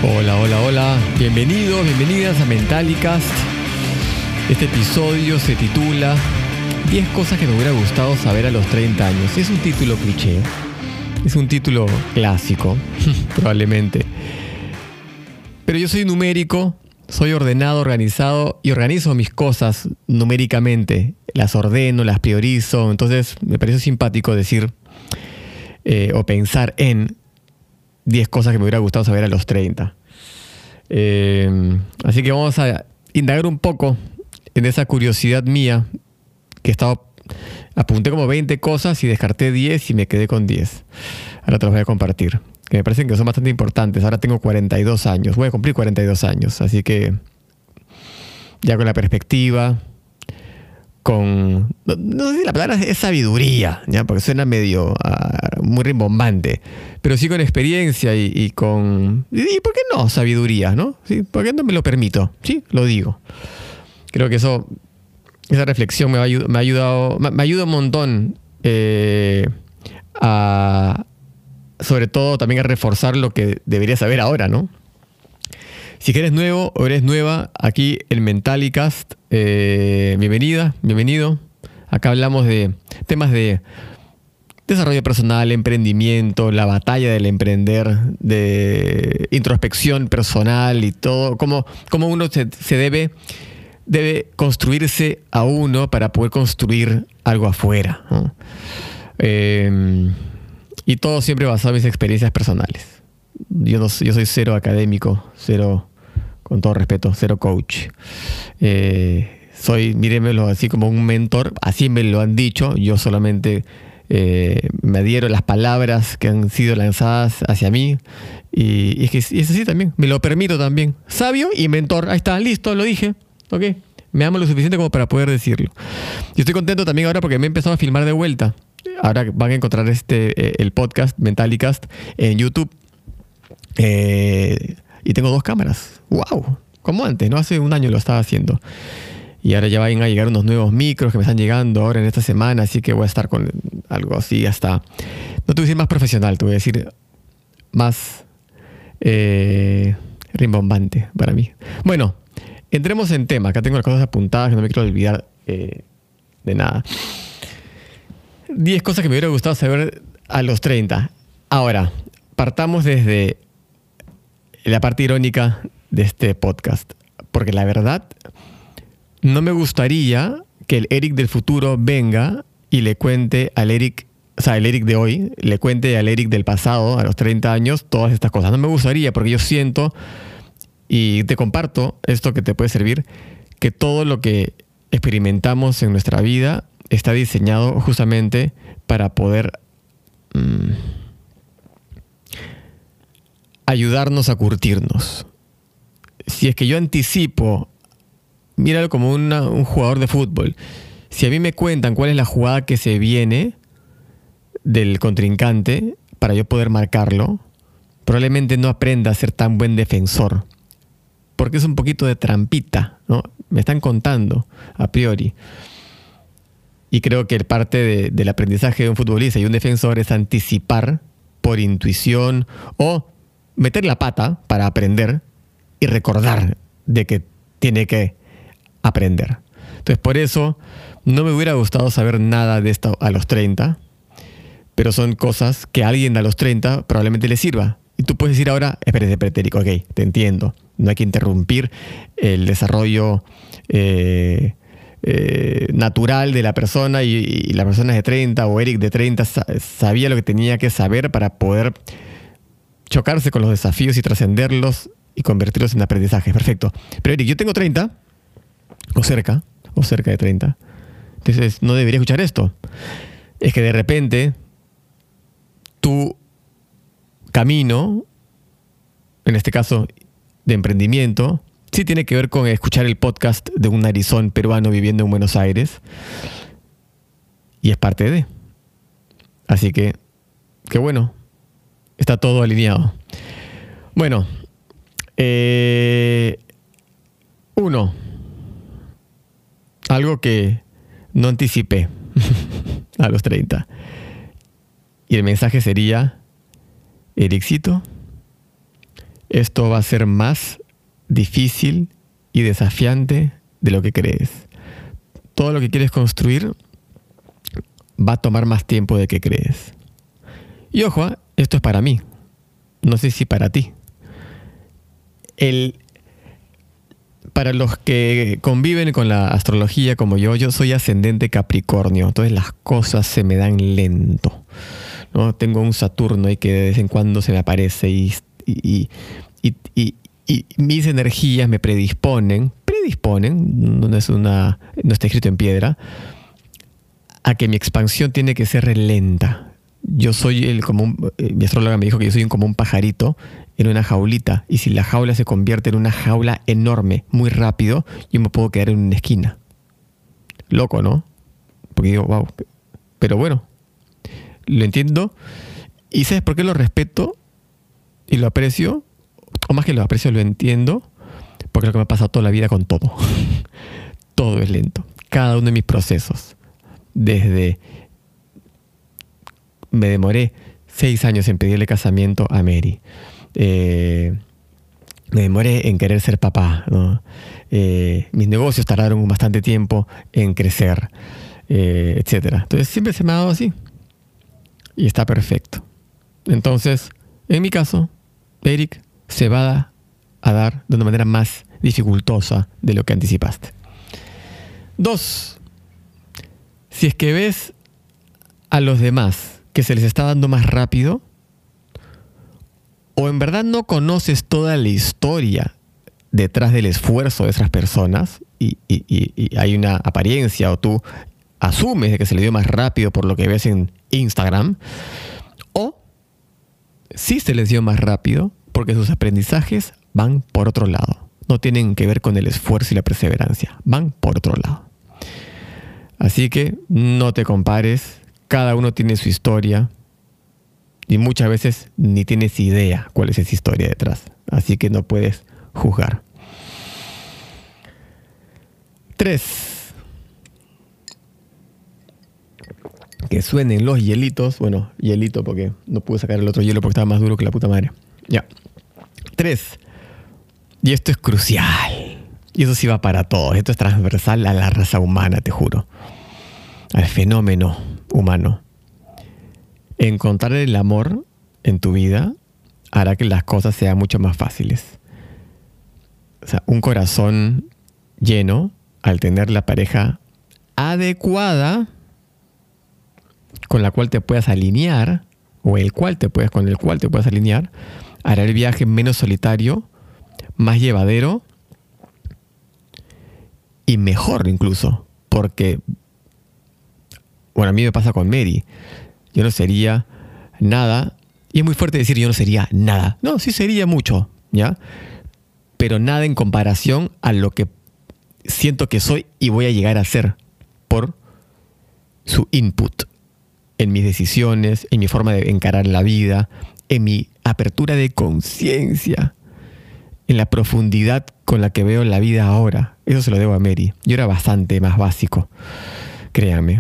Hola, hola, hola. Bienvenidos, bienvenidas a Mentalicast. Este episodio se titula 10 cosas que me hubiera gustado saber a los 30 años. Es un título cliché. Es un título clásico, probablemente. Pero yo soy numérico, soy ordenado, organizado y organizo mis cosas numéricamente. Las ordeno, las priorizo. Entonces me parece simpático decir o pensar en 10 cosas que me hubiera gustado saber a los 30. Así que vamos a indagar un poco en esa curiosidad mía que apunté como 20 cosas y descarté 10 y me quedé con 10. Ahora te los voy a compartir, que me parecen que son bastante importantes. Ahora tengo 42 años, voy a cumplir 42 años, así que ya con la perspectiva, no sé si la palabra es sabiduría, ¿ya? Porque suena medio muy rimbombante, pero sí con experiencia y con... ¿Y por qué no sabiduría, no? ¿Sí? ¿Por qué no me lo permito? Sí, lo digo. Creo que esa reflexión me ayuda un montón sobre todo también a reforzar lo que debería saber ahora, ¿no? Si eres nuevo o eres nueva, aquí en Mentalicast, bienvenida, bienvenido. Acá hablamos de temas de desarrollo personal, emprendimiento, la batalla del emprender, de introspección personal y todo. Cómo uno se debe construirse a uno para poder construir algo afuera, ¿no? Y todo siempre basado en mis experiencias personales. Yo soy cero académico, cero, con todo respeto, cero coach. Mírenmelo así como un mentor, así me lo han dicho. Yo solamente me adhiero a las palabras que han sido lanzadas hacia mí. Y es así también, me lo permito también. Sabio y mentor, ahí está, listo, lo dije. Ok, me amo lo suficiente como para poder decirlo. Y estoy contento también ahora porque me he empezado a filmar de vuelta. Ahora van a encontrar el podcast Mentalicast en YouTube. Y tengo 2 cámaras. ¡Wow! Como antes, ¿no? Hace un año lo estaba haciendo. Y ahora ya van a llegar unos nuevos micros que me están llegando ahora en esta semana. Así que voy a estar con algo así hasta... No te voy a decir más profesional, te voy a decir más rimbombante para mí. Bueno, entremos en tema. Acá tengo las cosas apuntadas que no me quiero olvidar de nada. 10 cosas que me hubiera gustado saber a los 30. Ahora, partamos desde la parte irónica de este podcast. Porque la verdad, no me gustaría que el Eric del futuro venga y le cuente al Eric, o sea, el Eric de hoy, le cuente al Eric del pasado, a los 30 años, todas estas cosas. No me gustaría porque yo siento, y te comparto esto que te puede servir, que todo lo que experimentamos en nuestra vida está diseñado justamente para poder ayudarnos a curtirnos. Si es que yo anticipo, míralo como un jugador de fútbol. Si a mí me cuentan cuál es la jugada que se viene del contrincante para yo poder marcarlo, probablemente no aprenda a ser tan buen defensor. Porque es un poquito de trampita, ¿no? Me están contando a priori. Y creo que parte del aprendizaje de un futbolista y un defensor es anticipar por intuición o meter la pata para aprender y recordar de que tiene que aprender. Entonces, por eso no me hubiera gustado saber nada de esto a los 30, pero son cosas que a alguien a los 30 probablemente le sirva. Y tú puedes decir ahora, espérate, Eric, ok, te entiendo. No hay que interrumpir el desarrollo natural de la persona y la persona de 30 o Eric de 30 sabía lo que tenía que saber para poder chocarse con los desafíos y trascenderlos y convertirlos en aprendizajes. Perfecto. Pero Eric, yo tengo 30 o cerca de 30. Entonces no debería escuchar esto. Es que de repente tu camino, en este caso de emprendimiento, sí tiene que ver con escuchar el podcast de un narizón peruano viviendo en Buenos Aires. Y es parte de. Así que, qué bueno. Está todo alineado. Bueno. 1. Algo que no anticipé a los 30. Y el mensaje sería: Ericito, esto va a ser más difícil y desafiante de lo que crees. Todo lo que quieres construir va a tomar más tiempo de que crees. Y ojo, esto es para mí. No sé si para ti. Para los que conviven con la astrología como yo soy ascendente Capricornio. Entonces las cosas se me dan lento, ¿no? Tengo un Saturno y que de vez en cuando se me aparece y mis energías me predisponen, no está escrito en piedra, a que mi expansión tiene que ser lenta. Yo soy mi astróloga me dijo que yo soy como un pajarito en una jaulita, y si la jaula se convierte en una jaula enorme, muy rápido, yo me puedo quedar en una esquina. Loco, ¿no? Porque digo, wow. Pero bueno, lo entiendo. ¿Y sabes por qué lo respeto y lo aprecio? O más que lo aprecio, lo entiendo, porque es lo que me ha pasado toda la vida con todo. Todo es lento. Cada uno de mis procesos. Me demoré 6 años en pedirle casamiento a Mary. Me demoré en querer ser papá, ¿no? Mis negocios tardaron bastante tiempo en crecer, etc. Entonces siempre se me ha dado así. Y está perfecto. Entonces, en mi caso, Eric, se va a dar de una manera más dificultosa de lo que anticipaste. 2. Si es que ves a los demás que se les está dando más rápido, o en verdad no conoces toda la historia detrás del esfuerzo de esas personas y hay una apariencia, o tú asumes de que se le dio más rápido por lo que ves en Instagram, o sí se les dio más rápido porque sus aprendizajes van por otro lado. No tienen que ver con el esfuerzo y la perseverancia. Van por otro lado. Así que no te compares. Cada uno tiene su historia. Y muchas veces ni tienes idea cuál es esa historia detrás. Así que no puedes juzgar. 3. Que suenen los hielitos. Bueno, hielito porque no pude sacar el otro hielo porque estaba más duro que la puta madre. Ya. 3. Y esto es crucial. Y eso sí va para todos. Esto es transversal a la raza humana, te juro. Al fenómeno humano. Encontrar el amor en tu vida hará que las cosas sean mucho más fáciles. O sea, un corazón lleno, al tener la pareja adecuada, con la cual te puedas alinear, o con el cual te puedas alinear, hará el viaje menos solitario, más llevadero y mejor incluso. Porque, bueno, a mí me pasa con Mary. Yo no sería nada, y es muy fuerte decir yo no sería nada. No, sí sería mucho, ¿ya? Pero nada en comparación a lo que siento que soy y voy a llegar a ser por su input en mis decisiones, en mi forma de encarar la vida, en mi apertura de conciencia, en la profundidad con la que veo la vida ahora. Eso se lo debo a Mary. Yo era bastante más básico, créanme.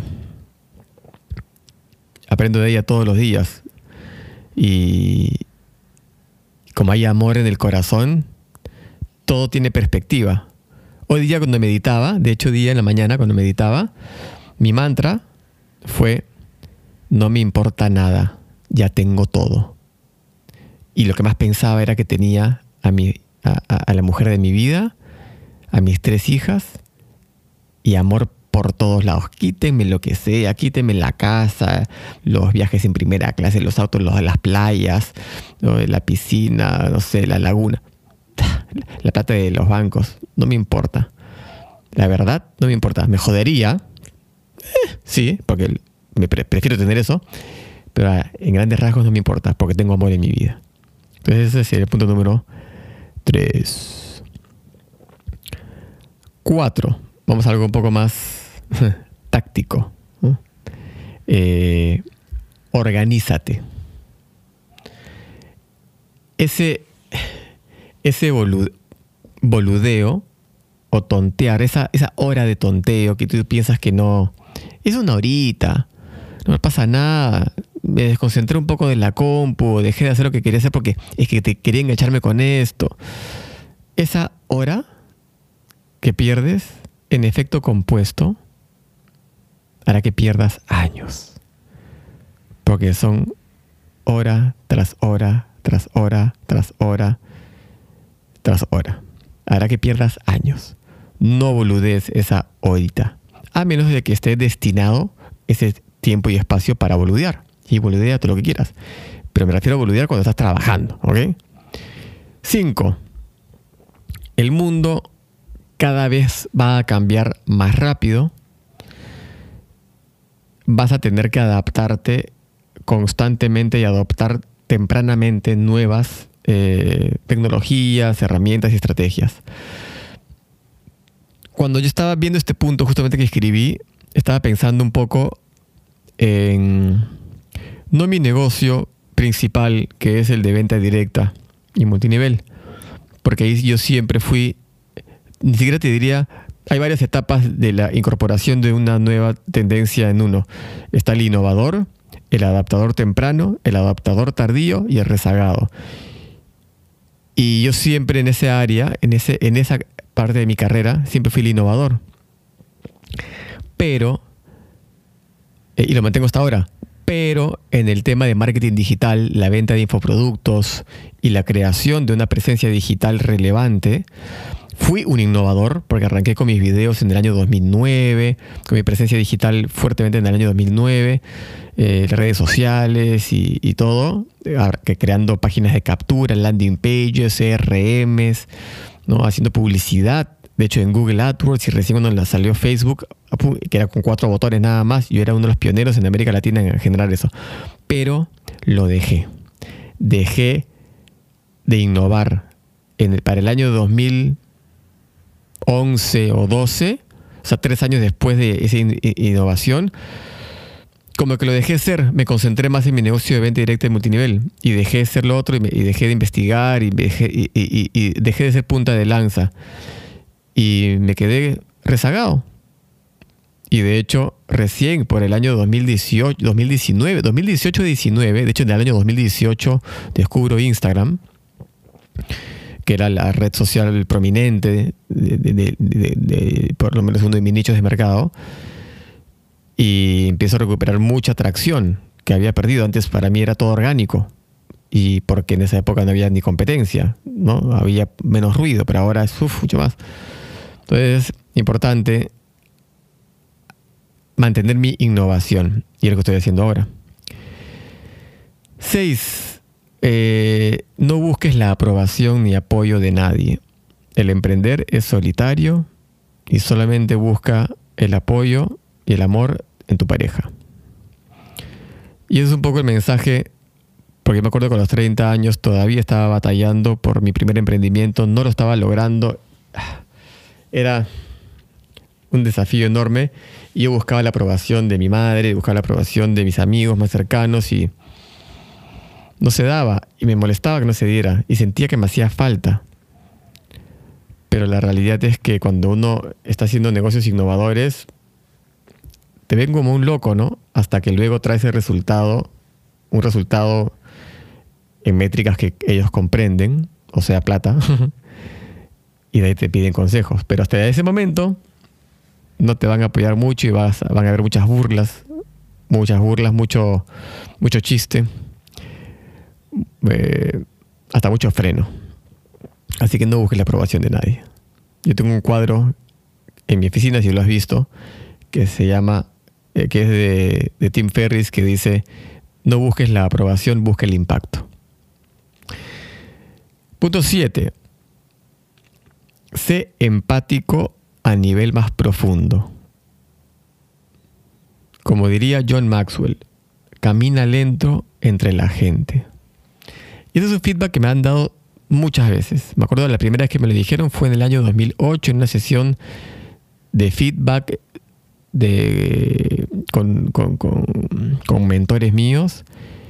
Aprendo de ella todos los días. Y como hay amor en el corazón, todo tiene perspectiva. Hoy día cuando meditaba, de hecho día en la mañana cuando meditaba, mi mantra fue: no me importa nada, ya tengo todo. Y lo que más pensaba era que tenía a la mujer de mi vida, a mis 3 hijas, y amor por todos lados. Quítenme lo que sea, quítenme la casa, los viajes en primera clase, los autos, las playas, la piscina, no sé, la laguna, la plata de los bancos. No me importa. La verdad, no me importa. Me jodería. Sí, porque prefiero tener eso. Pero en grandes rasgos no me importa, porque tengo amor en mi vida. Entonces ese sería el punto número 3. 4. Vamos a algo un poco más táctico, ¿no? Organízate. Ese boludeo o tontear, esa hora de tonteo que tú piensas que no, es una horita, no pasa nada, me desconcentré un poco de la compu, dejé de hacer lo que quería hacer porque es que quería engancharme con esto. Esa hora que pierdes en efecto compuesto hará que pierdas años. Porque son hora tras hora, tras hora, tras hora, tras hora. Hará que pierdas años. No boludees esa horita. A menos de que esté destinado ese tiempo y espacio para boludear. Y boludea todo lo que quieras. Pero me refiero a boludear cuando estás trabajando, ¿ok? 5. El mundo cada vez va a cambiar más rápido. Vas a tener que adaptarte constantemente y adoptar tempranamente nuevas tecnologías, herramientas y estrategias. Cuando yo estaba viendo este punto justamente que escribí, estaba pensando un poco en no mi negocio principal, que es el de venta directa y multinivel, porque ahí yo siempre fui, ni siquiera te diría, hay varias etapas de la incorporación de una nueva tendencia en uno. Está el innovador, el adaptador temprano, el adaptador tardío y el rezagado. Y yo siempre en esa área, en esa parte de mi carrera, siempre fui el innovador. Pero, y lo mantengo hasta ahora, pero en el tema de marketing digital, la venta de infoproductos y la creación de una presencia digital relevante, fui un innovador porque arranqué con mis videos en el año 2009, con mi presencia digital fuertemente en el año 2009, redes sociales y todo, creando páginas de captura, landing pages, CRMs, ¿no? Haciendo publicidad. De hecho, en Google AdWords, y recién cuando la salió Facebook, que era con 4 botones nada más, yo era uno de los pioneros en América Latina en generar eso. Pero lo dejé. Dejé de innovar. Para el año 2011 o 12, o sea, 3 años después de esa innovación, como que lo dejé ser. Me concentré más en mi negocio de venta directa y multinivel. Y dejé de ser lo otro y dejé de investigar y dejé de ser punta de lanza. Y me quedé rezagado. Y de hecho, recién por el año 2018-19, de hecho en el año 2018 descubro Instagram, que era la red social prominente de por lo menos uno de mis nichos de mercado, y empiezo a recuperar mucha atracción que había perdido. Antes para mí era todo orgánico, y porque en esa época no había ni competencia, ¿no? Había menos ruido, pero ahora es mucho más. Entonces, importante mantener mi innovación, y es lo que estoy haciendo ahora. 6. No busques la aprobación ni apoyo de nadie. El emprender es solitario y solamente busca el apoyo y el amor en tu pareja. Y ese es un poco el mensaje, porque me acuerdo que a los 30 años todavía estaba batallando por mi primer emprendimiento, no lo estaba logrando. Era un desafío enorme y yo buscaba la aprobación de mi madre, buscaba la aprobación de mis amigos más cercanos y no se daba, y me molestaba que no se diera y sentía que me hacía falta. Pero la realidad es que cuando uno está haciendo negocios innovadores, te ven como un loco, ¿no? Hasta que luego traes el resultado, un resultado en métricas que ellos comprenden, o sea, plata, y de ahí te piden consejos. Pero hasta ese momento no te van a apoyar mucho y van a haber muchas burlas, mucho chiste, hasta mucho freno. Así que no busques la aprobación de nadie. Yo tengo un cuadro en mi oficina, si lo has visto, que se llama, que es de Tim Ferriss, que dice: no busques la aprobación, busca el impacto. Punto 7. Sé empático a nivel más profundo. Como diría John Maxwell, camina lento entre la gente. Y ese es un feedback que me han dado muchas veces. Me acuerdo de la primera vez que me lo dijeron fue en el año 2008, en una sesión de feedback con mentores míos,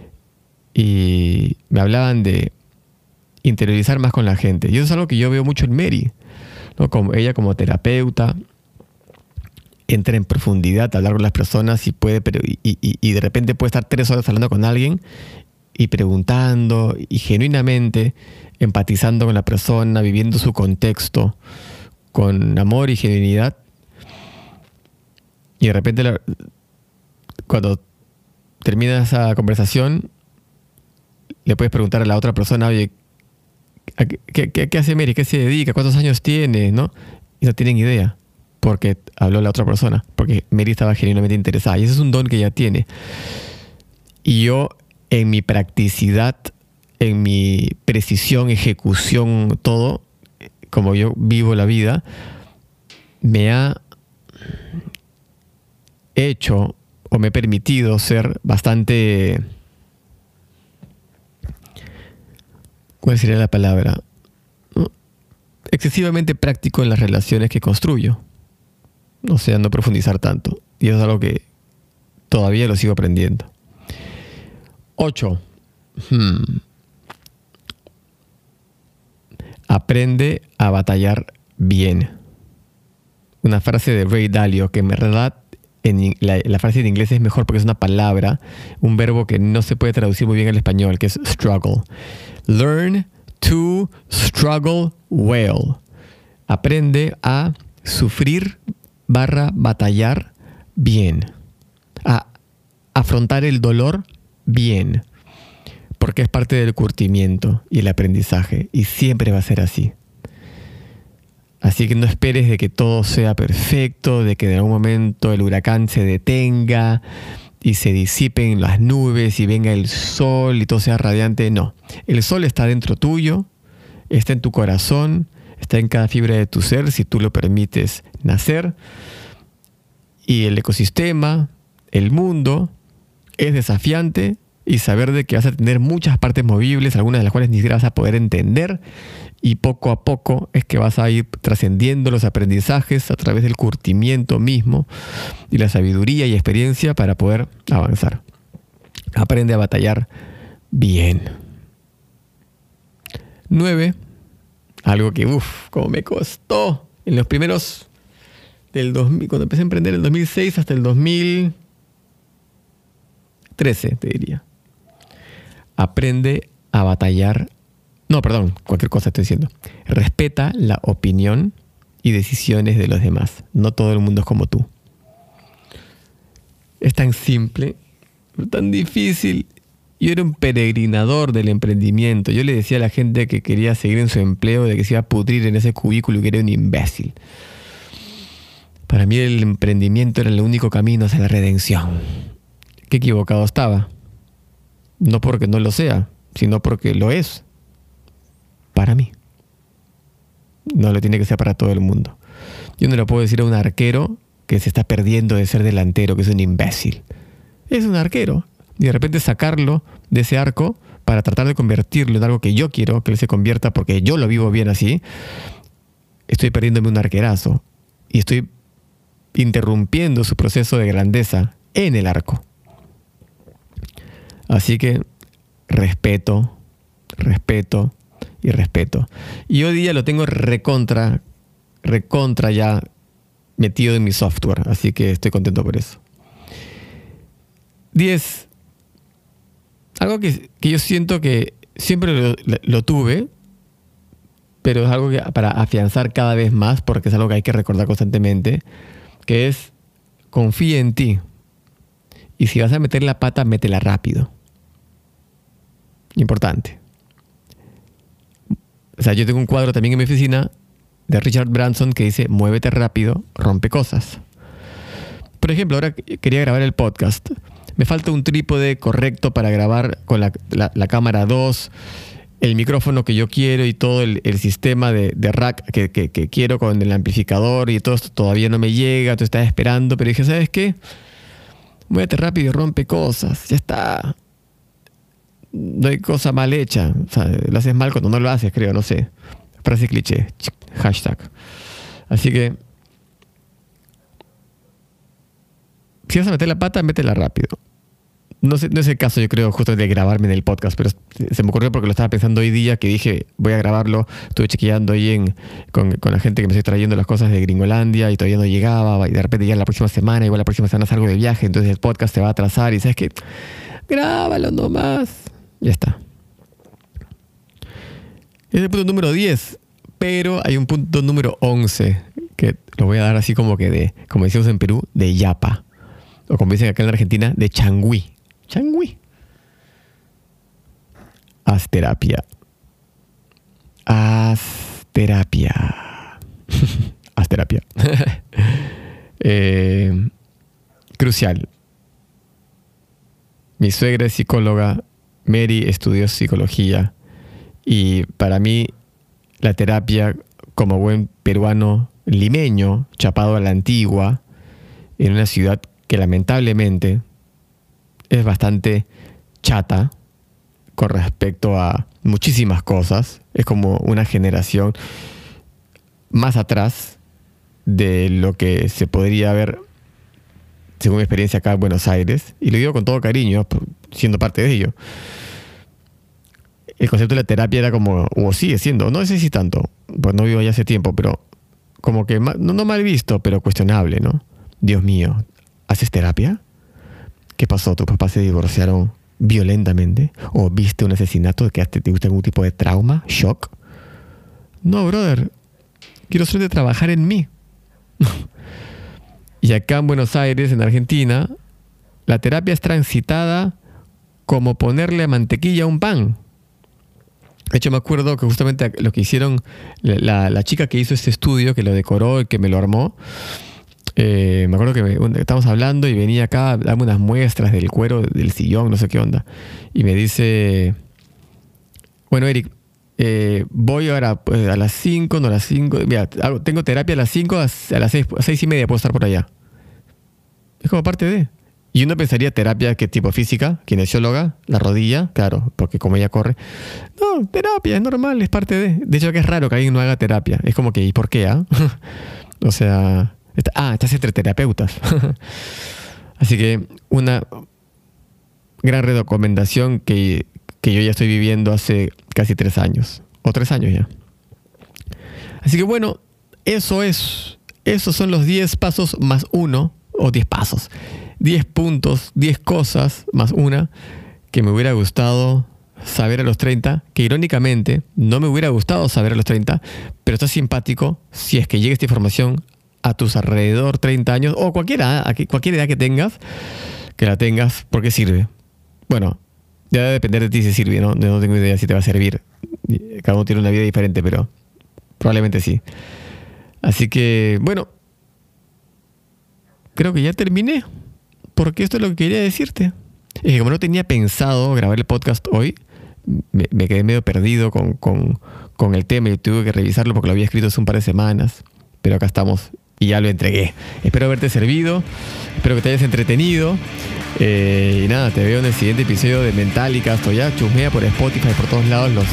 y me hablaban de interiorizar más con la gente. Y eso es algo que yo veo mucho en Mary, ¿no? Como ella como terapeuta, entra en profundidad a hablar con las personas y de repente puede estar 3 horas hablando con alguien y preguntando y genuinamente empatizando con la persona, viviendo su contexto con amor y genuinidad. Y de repente cuando termina esa conversación le puedes preguntar a la otra persona, oye, ¿qué hace Mary? ¿Qué se dedica? ¿Cuántos años tiene? ¿No? Y no tienen idea, porque habló la otra persona, porque Mary estaba genuinamente interesada. Y ese es un don que ella tiene. Y yo, en mi practicidad, en mi precisión, ejecución, todo, como yo vivo la vida, me ha hecho o me he permitido ser bastante... ¿Cuál sería la palabra? Excesivamente práctico en las relaciones que construyo. O sea, no profundizar tanto. Y eso es algo que todavía lo sigo aprendiendo. 8. Aprende a batallar bien. Una frase de Ray Dalio que en verdad la frase en inglés es mejor porque es una palabra, un verbo que no se puede traducir muy bien al español, que es struggle. Learn to struggle well. Aprende a sufrir / batallar bien. A afrontar el dolor bien. Porque es parte del curtimiento y el aprendizaje. Y siempre va a ser así. Así que no esperes de que todo sea perfecto, de que en algún momento el huracán se detenga y se disipen las nubes y venga el sol y todo sea radiante. No, el sol está dentro tuyo, está en tu corazón, está en cada fibra de tu ser si tú lo permites nacer. Y el ecosistema, el mundo, es desafiante y saber de que vas a tener muchas partes movibles, algunas de las cuales ni siquiera vas a poder entender. Y poco a poco es que vas a ir trascendiendo los aprendizajes a través del curtimiento mismo y la sabiduría y experiencia para poder avanzar. Aprende a batallar bien. 9. Algo que, como me costó en los primeros del 2000, cuando empecé a emprender en el 2006 hasta el 2013, te diría. Aprende a batallar. No, perdón, cualquier cosa estoy diciendo. Respeta la opinión y decisiones de los demás. No todo el mundo es como tú. Es tan simple, tan difícil. Yo era un peregrinador del emprendimiento. Yo le decía a la gente que quería seguir en su empleo de que se iba a pudrir en ese cubículo y que era un imbécil. Para mí el emprendimiento era el único camino hacia la redención. Qué equivocado estaba. No porque no lo sea, sino porque lo es. Para mí. No lo tiene que ser para todo el mundo. Yo no le puedo decir a un arquero que se está perdiendo de ser delantero, que es un imbécil. Es un arquero. Y de repente sacarlo de ese arco para tratar de convertirlo en algo que yo quiero que él se convierta porque yo lo vivo bien así, estoy perdiéndome un arquerazo. Y estoy interrumpiendo su proceso de grandeza en el arco. Así que respeto y respeto. Y hoy día lo tengo recontra ya metido en mi software. Así que estoy contento por eso. 10. Algo que yo siento que siempre lo tuve, pero es algo que para afianzar cada vez más, porque es algo que hay que recordar constantemente, que es confía en ti. Y si vas a meter la pata, métela rápido. Importante. O sea, yo tengo un cuadro también en mi oficina de Richard Branson que dice, muévete rápido, rompe cosas. Por ejemplo, ahora quería grabar el podcast. Me falta un trípode correcto para grabar con la cámara 2, el micrófono que yo quiero y todo el sistema de rack que quiero con el amplificador y todo esto todavía no me llega, tú estás esperando, pero dije, ¿sabes qué? Muévete rápido y rompe cosas, ya está. No hay cosa mal hecha. O sea, lo haces mal cuando no lo haces, creo, no sé. Frase cliché. Hashtag. Así que si vas a meter la pata, métela rápido. no sé, no es el caso, yo creo, justo de grabarme en el podcast, pero se me ocurrió porque lo estaba pensando hoy día, que dije, voy a grabarlo. Estuve chequeando ahí con la gente que me estoy trayendo las cosas de Gringolandia y todavía no llegaba, y de repente ya la próxima semana, igual la próxima semana salgo de viaje, entonces el podcast se va a atrasar y ¿sabes qué? Grábalo nomás. Ya está. Es el punto número 10, pero hay un punto número 11 que lo voy a dar así como que como decimos en Perú, de yapa. O como dicen acá en la Argentina, de changüí. Changüí. Haz terapia. Haz terapia. Haz terapia. Crucial. Mi suegra es psicóloga. Mary estudió psicología. Y para mí, la terapia, como buen peruano limeño, chapado a la antigua, en una ciudad que lamentablemente es bastante chata con respecto a muchísimas cosas. Es como una generación más atrás de lo que se podría ver, según mi experiencia acá en Buenos Aires. Y lo digo con todo cariño, siendo parte de ello. El concepto de la terapia era como, o sigue siendo, no sé si tanto, pues no vivo ya hace tiempo, pero como que no mal visto, pero cuestionable, ¿no? Dios mío, ¿haces terapia? ¿Qué pasó? ¿Tus papás se divorciaron violentamente? ¿O viste un asesinato que te gusta algún tipo de trauma? ¿Shock? No, brother. Quiero solamente trabajar en mí. Y acá en Buenos Aires, en Argentina, la terapia es transitada como ponerle mantequilla a un pan. De hecho, me acuerdo que justamente lo que hicieron, la chica que hizo este estudio, que lo decoró y que me lo armó, me acuerdo que estábamos hablando y venía acá a darme unas muestras del cuero del sillón, no sé qué onda. Y me dice, bueno, Eric, voy ahora pues, a las 5, no a las 5. Mira, tengo terapia a las 5, a las 6:30 puedo estar por allá. Es como parte de... Y uno pensaría terapia, ¿qué tipo? Física, kinesióloga, la rodilla, claro, porque como ella corre. No, terapia, es normal, es parte de... De hecho, que es raro que alguien no haga terapia. Es como que, ¿y por qué? O sea... estás entre terapeutas. Así que una gran recomendación que yo ya estoy viviendo hace casi 3 años. O 3 años ya. Así que bueno, esos son los 10 pasos más 1, o 10 pasos. 10 puntos, 10 cosas más una que me hubiera gustado saber a los 30, que irónicamente no me hubiera gustado saber a los 30, pero está simpático si es que llega esta información a tus alrededor 30 años o cualquier edad que tengas, que la tengas, porque sirve. Bueno, ya debe depender de ti si sirve, ¿no? No tengo idea si te va a servir. Cada uno tiene una vida diferente, pero probablemente sí. Así que, bueno, creo que ya terminé, porque esto es lo que quería decirte. Es que como no tenía pensado grabar el podcast hoy, me quedé medio perdido con el tema y tuve que revisarlo porque lo había escrito hace un par de semanas. Pero acá estamos y ya lo entregué. Espero haberte servido, espero que te hayas entretenido. Y nada, te veo en el siguiente episodio de Mentálicas. Ya chusmea por Spotify, por todos lados los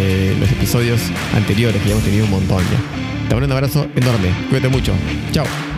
episodios anteriores, que ya hemos tenido un montón ya. Te mando un abrazo enorme. Cuídate mucho. Chao.